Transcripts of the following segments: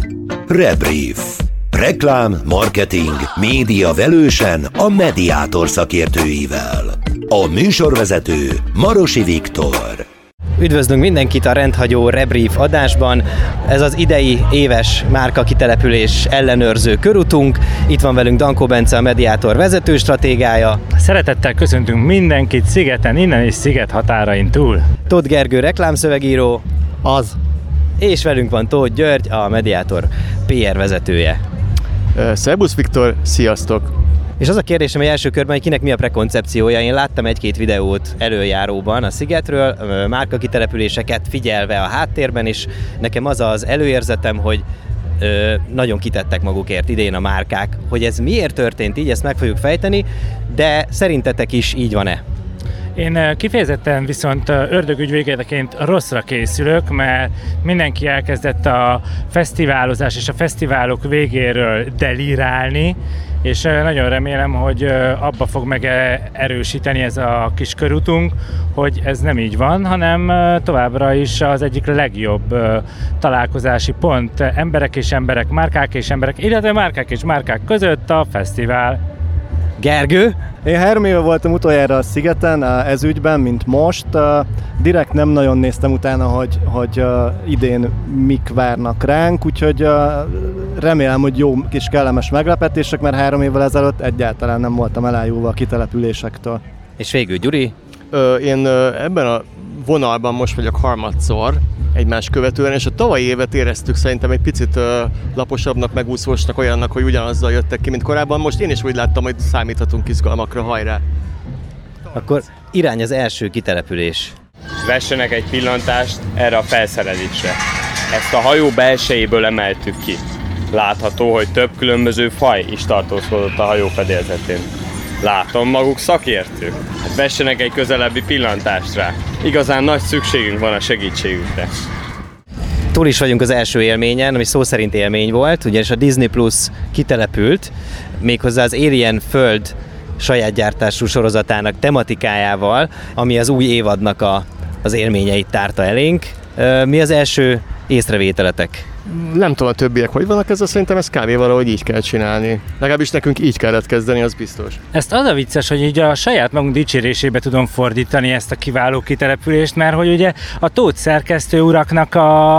Rebrief. Reklám, marketing, média velősen a Mediátor szakértőivel. A műsorvezető Marosi Viktor. Üdvözlünk mindenkit a rendhagyó Rebrief adásban. Ez az idei éves márkakitelepülés ellenőrző körutunk. Itt van velünk Dankó Bence, a Mediátor vezetőstratégája. Szeretettel köszöntünk mindenkit szigeten, innen és sziget határain túl. Tóth Gergő reklámszövegíró. Az. És velünk van Tóth György, a Mediátor PR vezetője. Szerbusz Viktor, sziasztok! És az a kérdésem, hogy első körben, hogy kinek mi a prekoncepciója. Én láttam egy-két videót előjáróban a szigetről, márkakitelepüléseket figyelve a háttérben, és nekem az az előérzetem, hogy nagyon kitettek magukért idén a márkák. Hogy ez miért történt így, ezt meg fogjuk fejteni, de szerintetek is így van-e? Én kifejezetten viszont ördögügyvégeként rosszra készülök, mert mindenki elkezdett a fesztiválozás és a fesztiválok végéről delirálni, és nagyon remélem, hogy abba fog megerősíteni ez a kis körutunk, hogy ez nem így van, hanem továbbra is az egyik legjobb találkozási pont emberek és emberek, márkák és emberek, illetve márkák és márkák között a fesztivál. Gergő? Én 3 éve voltam utoljára a szigeten ez ügyben, mint most. Direkt nem nagyon néztem utána, hogy idén mik várnak ránk, úgyhogy remélem, hogy jó kis kellemes meglepetések, mert 3 évvel ezelőtt egyáltalán nem voltam elájulva a kitelepülésektől. És végül Gyuri? Én ebben a vonalban most vagyok harmadszor egymás követően, és a tavalyi évet éreztük szerintem egy picit laposabbnak, megúszósnak, olyannak, hogy ugyanazzal jöttek ki, mint korábban. Most én is úgy láttam, hogy számíthatunk izgalmakra, hajrá! Akkor irány az első kitelepülés. Vessenek egy pillantást erre a felszerelésre. Ezt a hajó belsejéből emeltük ki. Látható, hogy több különböző faj is tartózkodott a hajó fedélzetén. Látom, maguk szakértők. Hát vessenek egy közelebbi pillantást rá. Igazán nagy szükségünk van a segítségükre. Túl is vagyunk az első élményen, ami szó szerint élmény volt, ugyanis a Disney Plus kitelepült, méghozzá az Alien Föld saját gyártású sorozatának tematikájával, ami az új évadnak az élményeit tárta elénk. Mi az első észrevételetek? Nem tudom, a többiek hogy vannak ezzel, szerintem ez kb. Valahogy így kell csinálni. Legalábbis nekünk így kellett kezdeni, az biztos. Ezt az a vicces, hogy így a saját magunk dicsérésébe tudom fordítani ezt a kiváló kitelepülést, mert hogy ugye a Tóth szerkesztő uraknak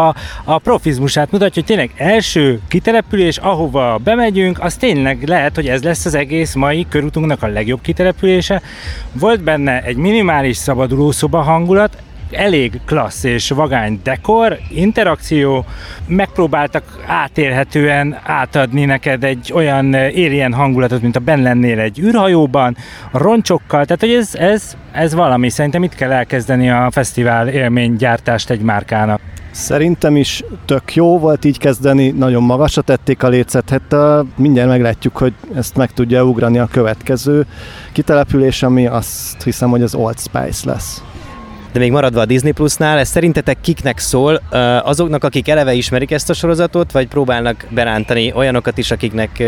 a profizmusát mutatja, hogy tényleg első kitelepülés, ahova bemegyünk, az tényleg lehet, hogy ez lesz az egész mai körutunknak a legjobb kitelepülése. Volt benne egy minimális szabadulószoba hangulat, elég klassz és vagány dekor, interakció, megpróbáltak átélhetően átadni neked egy olyan alien hangulatot, mint a benn lennél egy űrhajóban, roncsokkal, tehát hogy ez valami, szerintem itt kell elkezdeni a fesztivál élménygyártást egy márkának. Szerintem is tök jó volt így kezdeni, nagyon magasra tették a lécet, hát mindjárt meglátjuk, hogy ezt meg tudja ugrani a következő kitelepülés, ami azt hiszem, hogy az Old Spice lesz. De még maradva a Disney Plusnál, ez szerintetek kiknek szól? Azoknak, akik eleve ismerik ezt a sorozatot, vagy próbálnak berántani olyanokat is, akiknek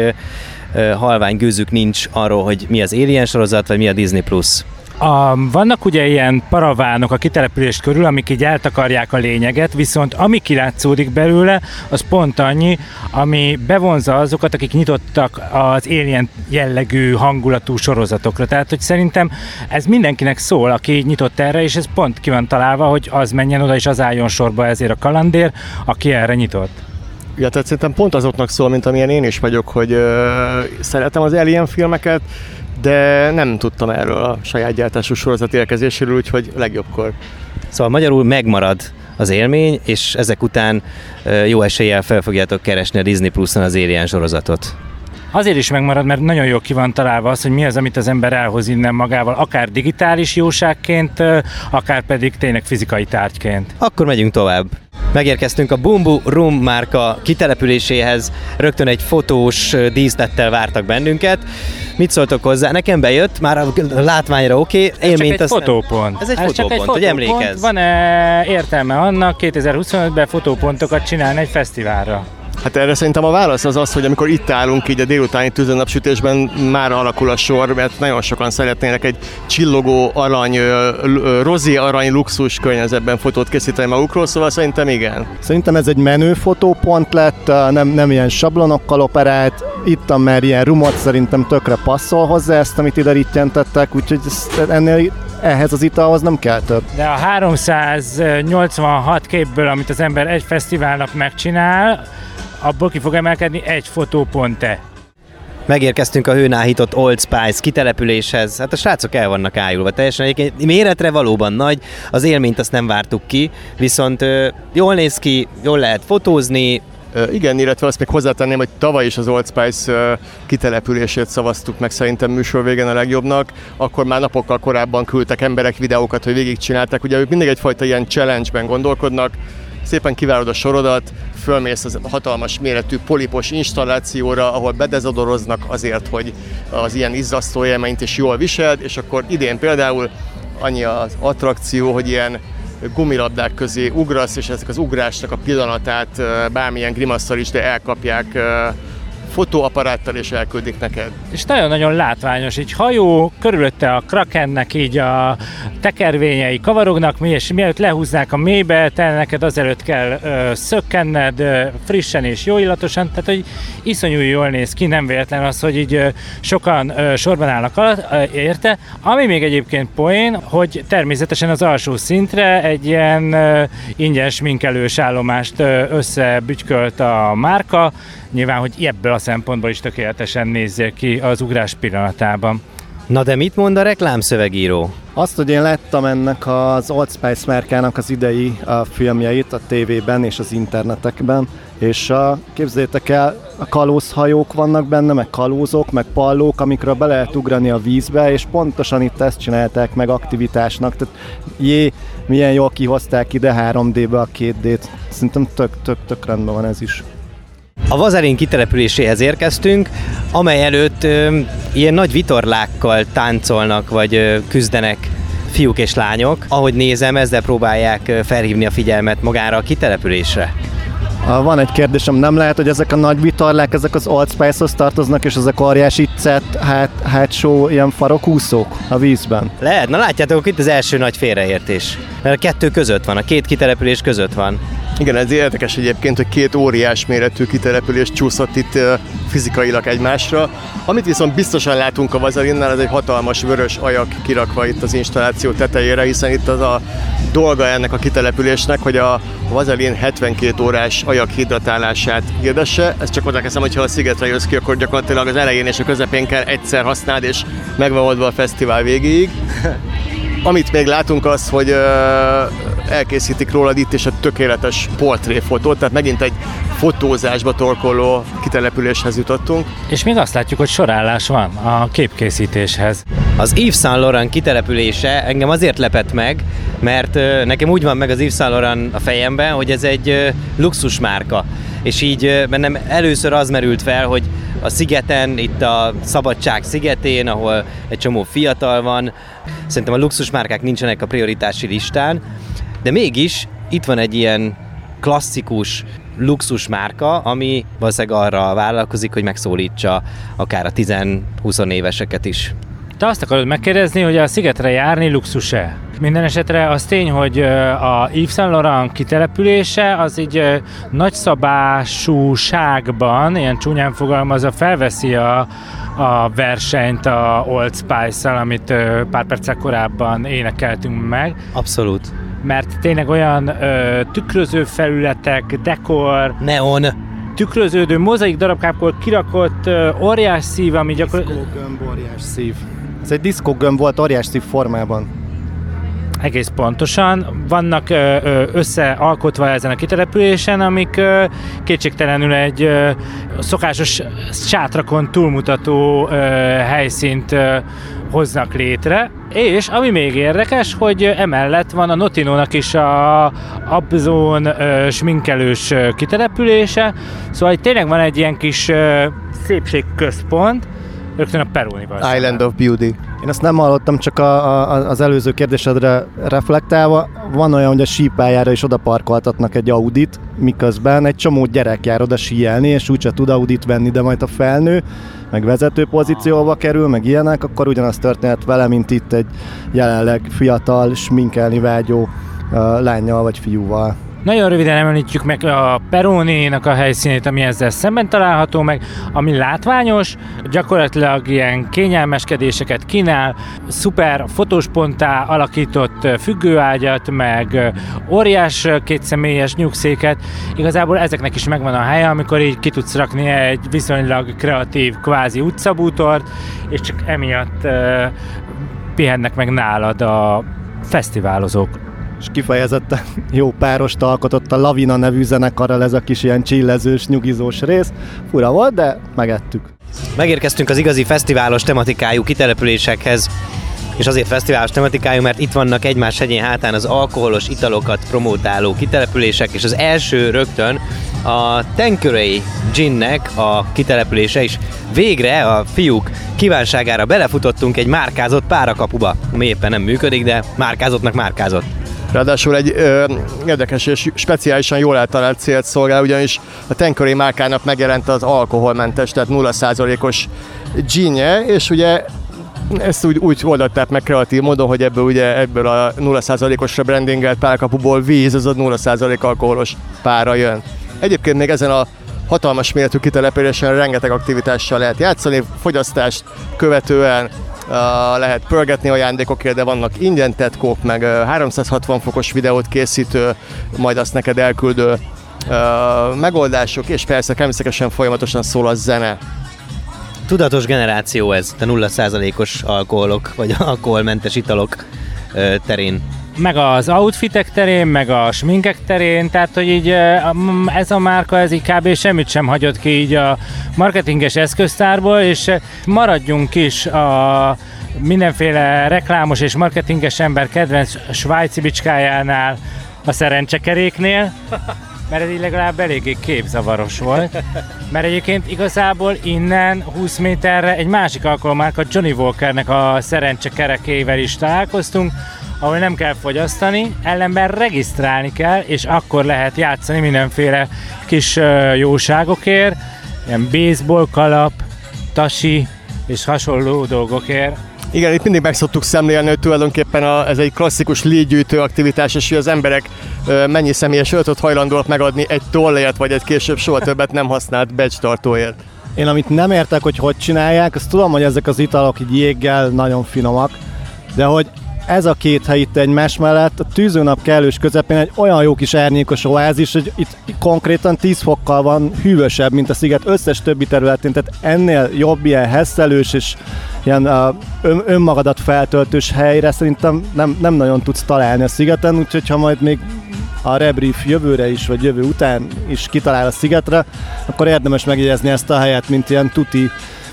halvány gőzük nincs arról, hogy mi az Alien sorozat, vagy mi a Disney Plus? Vannak ugye ilyen paravánok a kitelepülés körül, amik így eltakarják a lényeget, viszont ami kilátszódik belőle, az pont annyi, ami bevonza azokat, akik nyitottak az Alien jellegű hangulatú sorozatokra. Tehát, hogy szerintem ez mindenkinek szól, aki nyitott erre, és ez pont ki van találva, hogy az menjen oda, és az álljon sorba ezért a kalandér, aki erre nyitott. Ja, tehát szerintem pont azoknak szól, mint amilyen én is vagyok, hogy szeretem az Alien filmeket, de nem tudtam erről a saját gyártású sorozat érkezéséről, úgyhogy legjobbkor. Szóval magyarul megmarad az élmény, és ezek után jó eséllyel fel fogjátok keresni a Disney Pluson az Alien sorozatot. Azért is megmarad, mert nagyon jól ki van találva az, hogy mi az, amit az ember elhoz innen magával, akár digitális jóságként, akár pedig tényleg fizikai tárgyként. Akkor megyünk tovább. Megérkeztünk a Bumbu Room márka kitelepüléséhez, rögtön egy fotós díszlettel vártak bennünket. Mit szóltok hozzá? Nekem bejött, már a látványra oké. Ez csak egy fotópont. Ez egy fotópont, hogy emlékezz. Van-e értelme annak 2025-ben fotópontokat csinálni egy fesztiválra? Hát erre szerintem a válasz az, hogy amikor itt állunk így a délutáni tüzőnapsütésben, már alakul a sor, mert nagyon sokan szeretnének egy csillogó arany, rozé arany luxus környezetben fotót készíteni magukról, szóval szerintem igen. Szerintem ez egy menő fotópont lett, nem ilyen sablonokkal operált, itt már ilyen rumot szerintem tökre passzol hozzá ezt, amit ide rittyentettek, úgyhogy ehhez az italhoz nem kell több. De a 386 képből, amit az ember egy fesztiválnak megcsinál, abból ki fog emelkedni egy fotópont-e. Megérkeztünk a hőn áhított Old Spice kitelepüléshez. Hát a srácok el vannak ájulva teljesen. Egyébként méretre valóban nagy, az élményt azt nem vártuk ki, viszont jól néz ki, jól lehet fotózni. Igen, illetve azt még hozzátenném, hogy tavaly is az Old Spice kitelepülését szavaztuk meg szerintem műsor végén a legjobbnak, akkor már napokkal korábban küldtek emberek videókat, hogy végigcsinálták. Ugye ők mindig egyfajta ilyen challenge-ben gondolkodnak, szépen kivárod a sorodat, fölmész az hatalmas méretű polipos installációra, ahol bedezodoroznak azért, hogy az ilyen izzasztó élményt is jól viseld, és akkor idén például annyi az attrakció, hogy ilyen gumilabdák közé ugrasz, és ezek az ugrásnak a pillanatát bármilyen grimasszal is, de elkapják fotóapparáttal és elküldik neked. És nagyon-nagyon látványos, így hajó, körülötte a krakennek így a tekervényei kavarognak, és mielőtt lehúznák a mélybe, te neked azelőtt kell szökkenned frissen és jó illatosan, tehát hogy iszonyú jól néz ki, nem véletlen az, hogy így sokan sorban állnak érte. Ami még egyébként poén, hogy természetesen az alsó szintre egy ilyen ingyen sminkelős állomást összebütykölt a márka, nyilván, hogy ebből a szempontból is tökéletesen nézzél ki az ugrás pillanatában. Na de mit mond a reklámszövegíró? Azt, hogy én láttam ennek az Old Spice márkának az idei filmjeit a tévében és az internetekben, és képzeljétek el, a kalózhajók vannak benne, meg kalózok, meg pallók, amikről be lehet ugrani a vízbe, és pontosan itt ezt csinálták meg aktivitásnak. Tehát milyen jól kihozták ide 3D-be a 2D-t. Szerintem tök rendben van ez is. A Vazelin kitelepüléséhez érkeztünk, amely előtt ilyen nagy vitorlákkal táncolnak, vagy küzdenek fiúk és lányok. Ahogy nézem, ezzel próbálják felhívni a figyelmet magára a kitelepülésre. Van egy kérdésem, nem lehet, hogy ezek a nagy vitorlák, ezek az Old Spice-hoz tartoznak, és ezek óriási hátsó ilyen farokúszók a vízben? Lehet, na látjátok, itt az első nagy félreértés. Mert a kettő között van, a két kitelepülés között van. Igen, ez érdekes egyébként, hogy két óriás méretű kitelepülés csúszott itt fizikailag egymásra. Amit viszont biztosan látunk a Vazelinnál, ez egy hatalmas vörös ajak kirakva itt az installáció tetejére, hiszen itt az a dolga ennek a kitelepülésnek, hogy a Vazelin 72 órás ajak hidratálását hirdesse. Ez csak oda kezdem, hogyha a szigetre jössz ki, akkor gyakorlatilag az elején és a közepén kell egyszer használd, és meg van oldva a fesztivál végéig. Amit még látunk az, hogy elkészítik rólad itt is egy tökéletes portréfotót, tehát megint egy fotózásba torkoló kitelepüléshez jutottunk. És még azt látjuk, hogy sorállás van a képkészítéshez. Az Yves Saint Laurent kitelepülése engem azért lepett meg, mert nekem úgy van meg az Yves Saint Laurent a fejemben, hogy ez egy luxusmárka. És így bennem először az merült fel, hogy a szigeten, itt a Szabadság szigetén, ahol egy csomó fiatal van, szerintem a luxusmárkák nincsenek a prioritási listán, de mégis itt van egy ilyen klasszikus luxusmárka, ami valószínűleg arra vállalkozik, hogy megszólítsa akár a 10-20 éveseket is. Te azt akarod megkérdezni, hogy a szigetre járni luxus-e? Minden esetre az tény, hogy a Yves Saint Laurent kitelepülése az így nagyszabásúságban, ilyen csúnyán fogalmazva, felveszi a versenyt a Old Spice-szal, amit pár perccel korábban énekeltünk meg. Abszolút. Mert tényleg olyan tükröző felületek, dekor, neon, tükröződő mozaik darabkából kirakott óriás szív, ami gyakorlatilag... Diszkógömb, óriás szív. Ez egy diszkógömb volt óriás szív formában. Egész pontosan. Vannak összealkotva ezen a kitelepülésen, amik kétségtelenül egy szokásos sátrakon túlmutató helyszínt hoznak létre, és ami még érdekes, hogy emellett van a Notinónak is a Upzone sminkelős kitelepülése, szóval tényleg van egy ilyen kis szépségközpont, rögtön a Peronival. Island of Beauty. Én ezt nem hallottam, csak az előző kérdésedre reflektálva. Van olyan, hogy a sípályára is oda parkoltatnak egy Audit, miközben egy csomó gyerek jár oda síelni, és úgyse tud Audit venni, de majd a felnő, meg vezető pozícióba kerül, meg ilyenek, akkor ugyanaz történhet vele, mint itt egy jelenleg fiatal, sminkelni vágyó lánnyal vagy fiúval. Nagyon röviden említjük meg a Peroninak a helyszínét, ami ezzel szemben található meg, ami látványos, gyakorlatilag ilyen kényelmeskedéseket kínál, szuper fotosponttá alakított függőágyat, meg óriás kétszemélyes nyugszéket. Igazából ezeknek is megvan a helye, amikor így ki tudsz rakni egy viszonylag kreatív kvázi utcabútort, és csak emiatt pihennek meg nálad a fesztiválozók. És kifejezetten jó párost alkotott a Lavina nevű zenekarral ez a kis ilyen chillezős, nyugizós rész. Fura volt, de megettük. Megérkeztünk az igazi fesztiválos tematikájú kitelepülésekhez, és azért fesztiválos tematikájú, mert itt vannak egymás hegyén hátán az alkoholos italokat promótáló kitelepülések, és az első rögtön a Tanqueray Ginnek a kitelepülése is. Végre a fiúk kívánságára belefutottunk egy márkázott párakapuba, ami éppen nem működik, de márkázottnak márkázott. Ráadásul egy érdekes és speciálisan jól eltalált célt szolgál, ugyanis a Tanqueray márkának megjelent az alkoholmentes, tehát 0%-os ginje, és ugye ezt úgy oldották meg kreatív módon, hogy ebből a 0%-osra brandingelt párkapuból víz, az a 0% alkoholos pára jön. Egyébként még ezen a hatalmas méretű kitelepülésen rengeteg aktivitással lehet játszani, fogyasztást követően lehet pörgetni ajándékokért, de vannak ingyen tetkók, meg 360 fokos videót készítő, majd azt neked elküldő megoldások, és persze természetesen folyamatosan szól a zene. Tudatos generáció ez, a 0%-os alkoholok, vagy alkoholmentes italok terén. Meg az outfitek terén, meg a sminkek terén, tehát hogy így ez a márka, ez így kb. Semmit sem hagyott ki így a marketinges eszköztárból, és maradjunk is a mindenféle reklámos és marketinges ember kedvenc svájci bicskájánál, a szerencsekeréknél, mert ez így legalább eléggé képzavaros volt. Mert egyébként igazából innen 20 méterre egy másik alkoholmárka, Johnnie Walkernek a szerencsekerekével is találkoztunk, ahol nem kell fogyasztani, ellenben regisztrálni kell, és akkor lehet játszani mindenféle kis jóságokért, ilyen baseball kalap, tasi és hasonló dolgokért. Igen, itt mindig meg szoktuk szemlélni, hogy tulajdonképpen ez egy klasszikus légygyűjtő aktivitás, és hogy az emberek mennyi személyes adatot hajlandóak megadni egy tollért, vagy egy később soha többet nem használt badge tartóért. Én amit nem értek, hogy csinálják, azt tudom, hogy ezek az italok így jéggel nagyon finomak, de hogy ez a két hely itt egymás mellett, a tűzőnap kellős közepén egy olyan jó kis árnyékos oázis, hogy itt konkrétan 10 fokkal van hűvösebb, mint a sziget összes többi területén, tehát ennél jobb, ilyen hesszelős és ilyen önmagadat feltöltős helyre szerintem nem nagyon tudsz találni a szigeten, úgyhogy ha majd még a Rebrief jövőre is, vagy jövő után is kitalál a szigetre, akkor érdemes megjegyezni ezt a helyet, mint ilyen tuti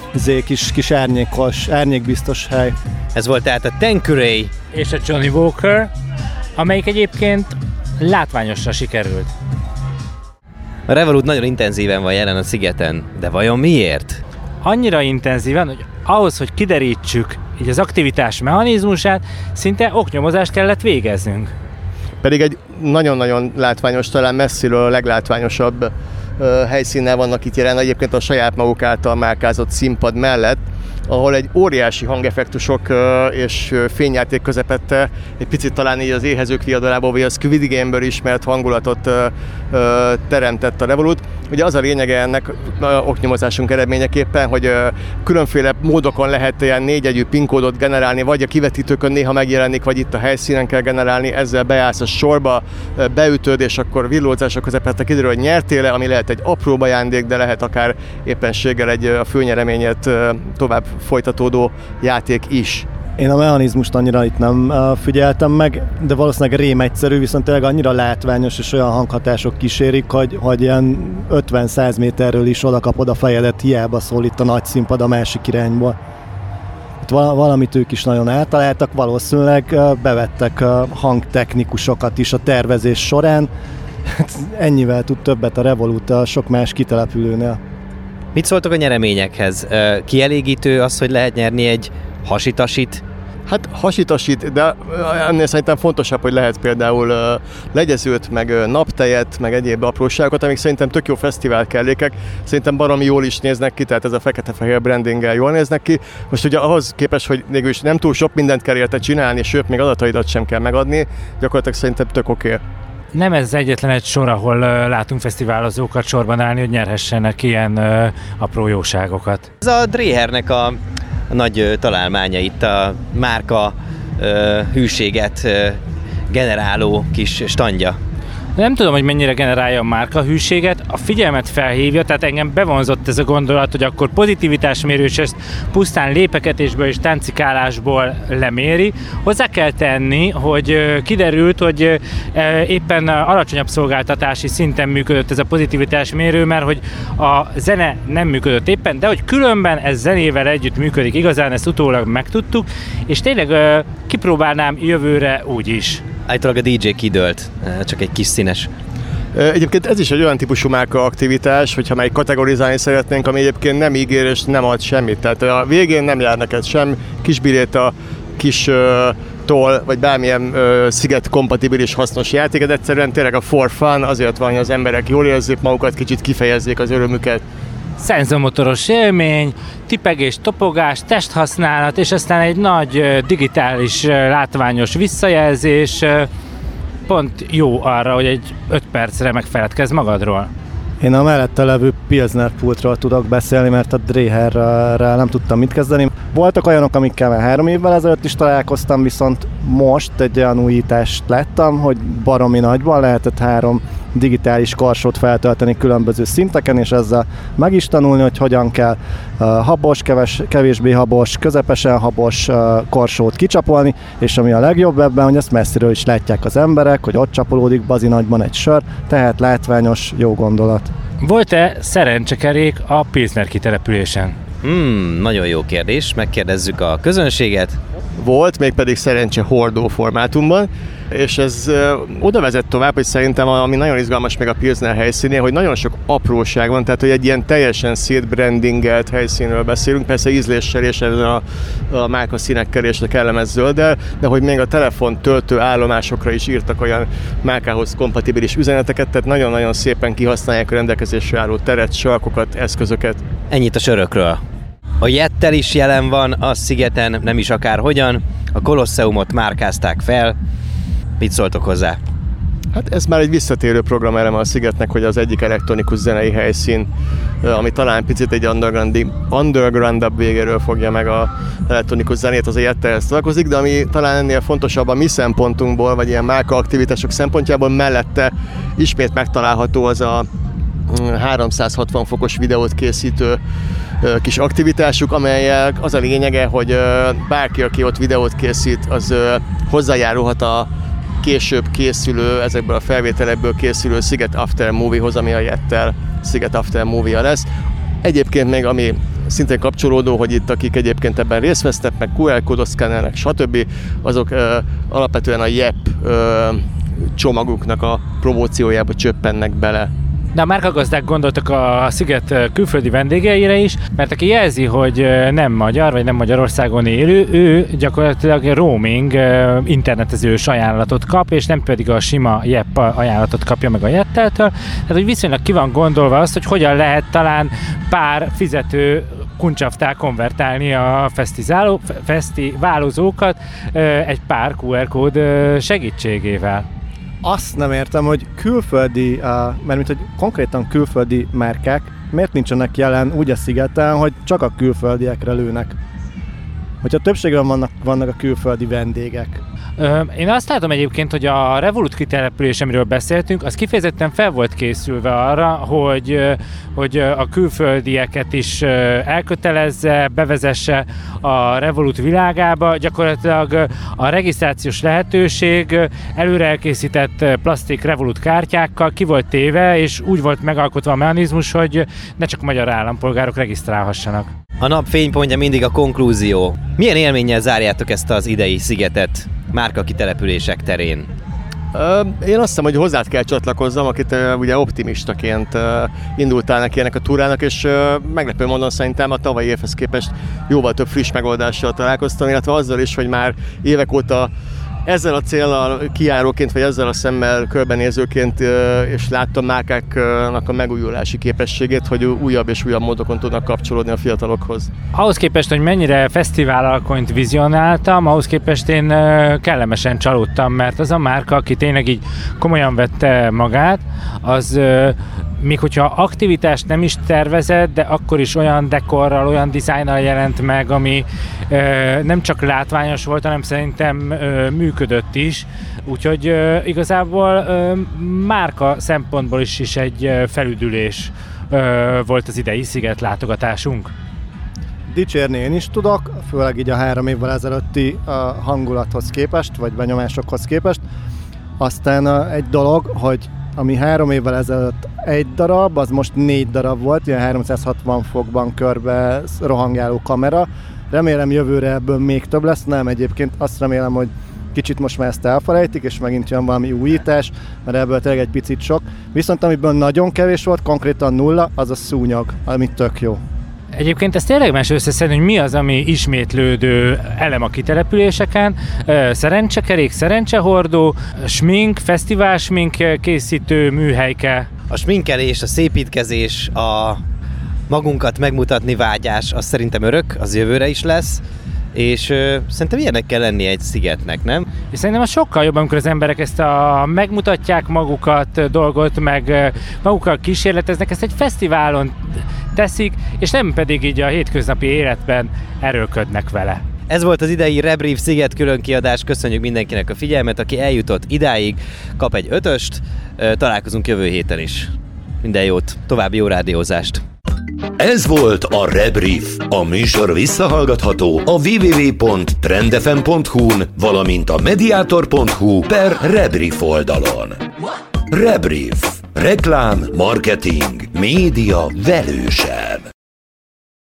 kis árnyékbiztos hely. Ez volt tehát a Tanqueray és a Johnnie Walker, amelyik egyébként látványosra sikerült. A Revolut nagyon intenzíven van jelen a szigeten, de vajon miért? Annyira intenzíven, hogy ahhoz, hogy kiderítsük így az aktivitás mechanizmusát, szinte oknyomozást kellett végeznünk. Pedig egy nagyon-nagyon látványos, talán messziről a leglátványosabb helyszínnel vannak itt jelen, egyébként a saját maguk által márkázott színpad mellett, ahol egy óriási hangeffektusok és fényjáték közepette egy picit talán így az Éhezők viadalából, vagy a Squid Game-ből ismert hangulatot teremtett a Revolut. Ugye az a lényege ennek oknyomozásunk eredményeképpen, hogy különféle módokon lehet ilyen 4 jegyű PIN kódot generálni, vagy a kivetítőkön néha megjelenik, vagy itt a helyszínen kell generálni, ezzel beállsz a sorba, beütöd, és akkor villózások közepette kiderül, hogy nyertél-e, ami lehet egy apró ajándék, de lehet akár éppenséggel a főnyereményet tovább folytatódó játék is. Én a mechanizmust annyira itt nem figyeltem meg, de valószínűleg rém egyszerű, viszont tényleg annyira látványos és olyan hanghatások kísérik, hogy ilyen 50-100 méterről is oda kapod a fejedet, hiába szól itt a nagy színpad a másik irányból. Itt valamit ők is nagyon eltaláltak, valószínűleg bevettek hangtechnikusokat is a tervezés során. Ennyivel tud többet a Revolut a sok más kitelepülőnél. Mit szóltok a nyereményekhez? Kielégítő az, hogy lehet nyerni egy hasitasit? Hát hasitasit, de ennél szerintem fontosabb, hogy lehet például legyezőt, meg naptejet, meg egyéb apróságokat, amik szerintem tök jó fesztivál kellékek. Szerintem baromi jól is néznek ki, tehát ez a fekete-fehér brandinggel jól néznek ki. Most ugye ahhoz képest, hogy mégis nem túl sok mindent kell érte csinálni, sőt, még adataidat sem kell megadni, gyakorlatilag szerintem tök oké. Nem ez egyetlen egy sor, ahol látunk fesztiválozókat sorban állni, hogy nyerhessenek ilyen apró jóságokat. Ez a Drehernek a nagy találmánya itt, a márka hűséget generáló kis standja. Nem tudom, hogy mennyire generálja a márka hűséget, a figyelmet felhívja, tehát engem bevonzott ez a gondolat, hogy akkor pozitivitásmérő, és ezt pusztán lépeketésből és táncikálásból leméri. Hozzá kell tenni, hogy kiderült, hogy éppen alacsonyabb szolgáltatási szinten működött ez a pozitivitásmérő, mert hogy a zene nem működött éppen, de hogy különben ez zenével együtt működik igazán, ezt utólag megtudtuk, és tényleg kipróbálnám jövőre úgy is. Állítólag a DJ kidőlt, csak egy kis színes. Egyébként ez is egy olyan típusú márka aktivitás, hogyha már kategorizálni szeretnénk, ami egyébként nem ígér és nem ad semmit. Tehát a végén nem jár neked sem kis biléta, kis toll, vagy bármilyen sziget kompatibilis hasznos játék, de egyszerűen tényleg a for fun azért van, hogy az emberek jól érzik magukat, kicsit kifejezzék az örömüket. Szenzomotoros élmény, tipegés, topogás, testhasználat, és aztán egy nagy digitális látványos visszajelzés, pont jó arra, hogy egy 5 percre megfeledkezz magadról. Én a mellette levő Pilsner pultról tudok beszélni, mert a Dreherrel nem tudtam mit kezdeni. Voltak olyanok, amikkel már 3 évvel ezelőtt is találkoztam, viszont most egy olyan újítást láttam, hogy baromi nagyban lehetett 3 digitális karsót feltölteni különböző szinteken, és ezzel meg is tanulni, hogy hogyan kell habos, kevésbé habos, közepesen habos karsót kicsapolni, és ami a legjobb ebben, hogy ezt messziről is látják az emberek, hogy ott csapolódik bazi nagyban egy sör, tehát látványos, jó gondolat. Volt-e szerencsekerék a Pilsner kitelepülésen? Nagyon jó kérdés, megkérdezzük a közönséget. Volt, mégpedig szerencse hordó formátumban, és ez oda vezet tovább, hogy szerintem ami nagyon izgalmas még a Pilsner helyszínén, hogy nagyon sok apróság van, tehát hogy egy ilyen teljesen szétbrandingelt helyszínről beszélünk, persze ízléssel és a márka színekkel és a kellemes zölddel, de hogy még a telefon töltő állomásokra is írtak olyan márkához kompatibilis üzeneteket, tehát nagyon-nagyon szépen kihasználják a rendelkezésre álló teret, sarkokat, eszközöket. Ennyit a sörökről. A Jettel is jelen van a szigeten, nem is akárhogyan. A Kolosseumot márkázták fel. Mit szóltok hozzá? Hát ez már egy visszatérő programeleme a szigetnek, hogy az egyik elektronikus zenei helyszín, ami talán picit egy undergroundabb végéről fogja meg a elektronikus zenét, az a Jettelhez találkozik, de ami talán ennél fontosabb a mi szempontunkból, vagy ilyen márka aktivitások szempontjából, mellette ismét megtalálható az a 360 fokos videót készítő kis aktivitásuk, amelyek az a lényege, hogy bárki, aki ott videót készít, az hozzájárulhat a később készülő, ezekből a felvételekből készülő Sziget After Movie-hoz, ami a Jettel Sziget After Movie-a lesz. Egyébként még ami szintén kapcsolódó, hogy itt akik egyébként ebben részt vesznek, meg QR kódot szkennelnek, stb. Azok alapvetően a JEP csomaguknak a promóciójába csöppennek bele. De a márkagazdák gondoltak a sziget külföldi vendégeire is, mert aki jelzi, hogy nem magyar, vagy nem Magyarországon élő, ő gyakorlatilag roaming internetezős ajánlatot kap, és nem pedig a sima JEP ajánlatot kapja meg a Jetteltől. Tehát, hogy viszonylag ki van gondolva azt, hogy hogyan lehet talán pár fizető kuncsaftá konvertálni a fesztiválozókat egy pár QR kód segítségével. Azt nem értem, hogy külföldi, mert hogy konkrétan külföldi márkák miért nincsenek jelen úgy a szigeten, hogy csak a külföldiekre lőnek. Hogyha többségben vannak a külföldi vendégek. Én azt látom egyébként, hogy a Revolut kitelepülés, amiről beszéltünk, az kifejezetten fel volt készülve arra, hogy a külföldieket is elkötelezze, bevezesse a Revolut világába. Gyakorlatilag a regisztrációs lehetőség előre elkészített plastik Revolut kártyákkal ki volt téve, és úgy volt megalkotva a mechanizmus, hogy ne csak magyar állampolgárok regisztrálhassanak. A nap fénypontja mindig a konklúzió. Milyen élménnyel zárjátok ezt az idei szigetet márka kitelepülések terén? Én azt hiszem, hogy hozzá kell csatlakozzam, akit ugye optimistaként indultál neki ennek a túrának, és meglepő módon szerintem a tavalyi évhez képest jóval több friss megoldással találkoztam, illetve azzal is, hogy már évek óta ezzel a céllal kijáróként, vagy ezzel a szemmel körbenézőként, és láttam márkáknak a megújulási képességét, hogy újabb és újabb módokon tudnak kapcsolódni a fiatalokhoz. Ahhoz képest, hogy mennyire fesztiválalkonyt vizionáltam, ahhoz képest én kellemesen csalódtam, mert az a márka, aki tényleg így komolyan vette magát, az még hogyha aktivitást nem is tervezett, de akkor is olyan dekorral, olyan dizájnnal jelent meg, ami nem csak látványos volt, hanem szerintem működött is. Úgyhogy igazából márka szempontból is egy felüdülés volt az idei sziget látogatásunk. Dicsérni én is tudok, főleg így a 3 évvel ezelőtti hangulathoz képest, vagy benyomásokhoz képest. Aztán egy dolog, hogy ami 3 évvel ezelőtt egy darab, az most 4 darab volt, ilyen 360 fokban körbe rohangáló kamera. Remélem jövőre ebből még több lesz, nem egyébként azt remélem, hogy kicsit most már ezt elfelejtik, és megint jön valami újítás, mert ebből tényleg egy picit sok. Viszont amiből nagyon kevés volt, konkrétan 0, az a szúnyog, ami tök jó. Egyébként ezt tényleg más összeszedni, hogy mi az, ami ismétlődő elem a kitelepüléseken. Szerencsekerék, szerencsehordó, smink, fesztivál smink készítő műhelyke. A sminkelés, a szépítkezés, a magunkat megmutatni vágyás, az szerintem örök, az jövőre is lesz. És szerintem ilyenek kell lenni egy szigetnek, nem? És szerintem az sokkal jobb, amikor az emberek ezt megmutatják magukat dolgot, meg magukkal kísérleteznek, ezt egy fesztiválon teszik, és nem pedig így a hétköznapi életben erőlködnek vele. Ez volt az idei Rebrief Sziget különkiadás, köszönjük mindenkinek a figyelmet, aki eljutott idáig, kap egy 5-öst, találkozunk jövő héten is. Minden jót, további jó rádiózást! Ez volt a Rebrief. A műsor visszahallgatható a www.trendfm.hu-n, valamint a mediator.hu/Rebrief oldalon. Rebrief. Reklám, marketing, média velősen.